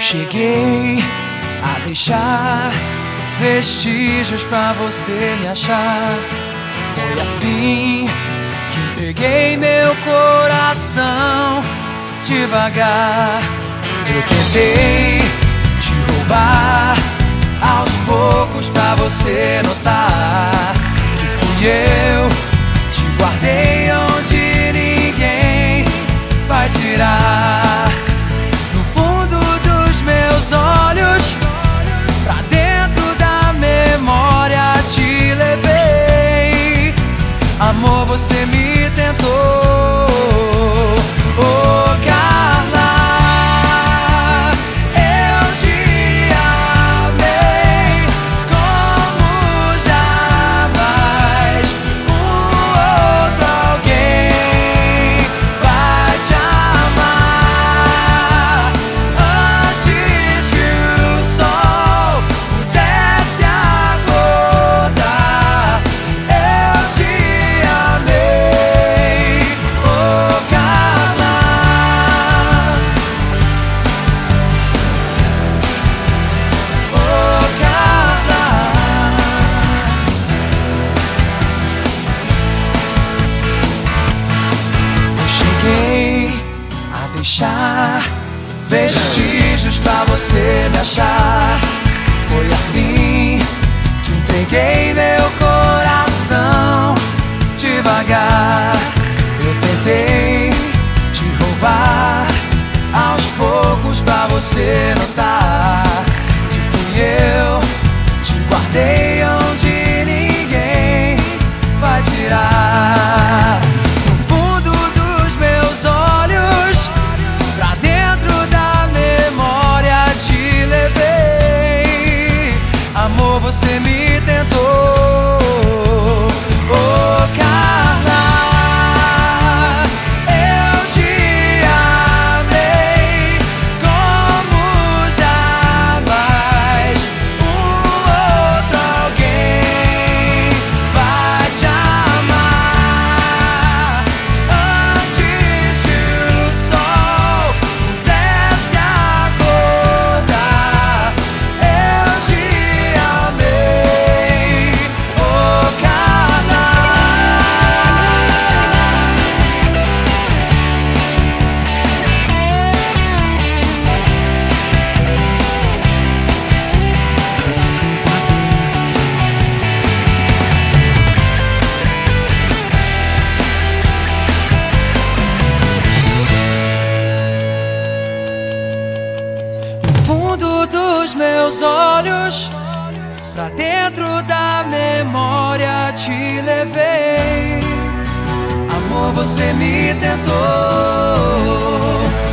Cheguei a deixar vestígios pra você me achar. Foi assim que entreguei meu coração devagar. Eu tentei te roubar aos poucos pra você notar que fui eu. Te guardei onde ninguém vai tirar. No fundo dos meus olhos, pra dentro da memória te levei. Amor, você me tentou. Oh, Carla, eu te amei como jamais outro alguém vai te amar. Antes que o sol pudesse acordar, eu te amei. Oh, Carla, oh, Carla. Eu cheguei a deixar vestígios pra você me achar. Foi assim que entreguei meu coração devagar. Eu tentei te roubar aos poucos pra você notar que fui eu. Te guardei onde ninguém vai tirar. No fundo dos meus olhos, pra dentro da memória te levei. Amor, você me tentou. Oh, Carla, eu te amei como jamais outro alguém vai te amar. Antes que o sol pudesse acordar, eu te amei. Oh, Carla. No fundo dos meus olhos, pra dentro da memória te levei. Amor, você me tentou.